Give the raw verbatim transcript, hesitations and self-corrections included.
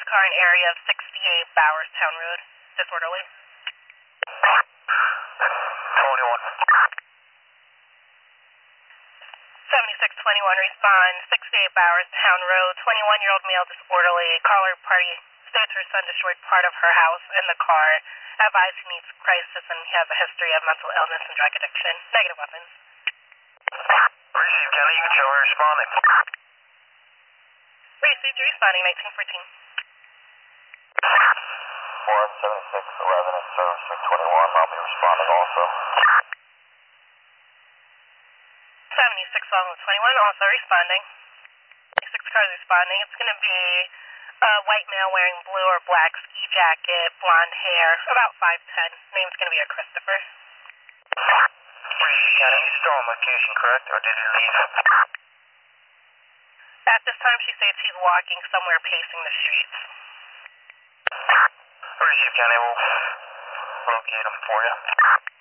car in area of sixty-eight Bowerstown Road. Disorderly. twenty-one. seventy-six twenty-one, respond. sixty-eight Bowerstown Road. twenty-one-year-old male disorderly. Caller party states her son destroyed part of her house in the car. Advised he needs crisis and he has a history of mental illness and drug addiction. Negative weapons. Receive, County. You can show her responding. Received, responding, nineteen fourteen. Four seventy-six eleven and seventy-six twenty-one. I'll be responding also. seventy-six eleven twenty-one, also responding. Six cars responding. It's going to be a white male wearing blue or black ski jacket, blonde hair, about five ten. Name's going to be a Christopher. Receive, County. He's still on location, correct? Or did he leave? At this time, she states he's walking somewhere pacing the streets. Receive, County. We'll locate him for you.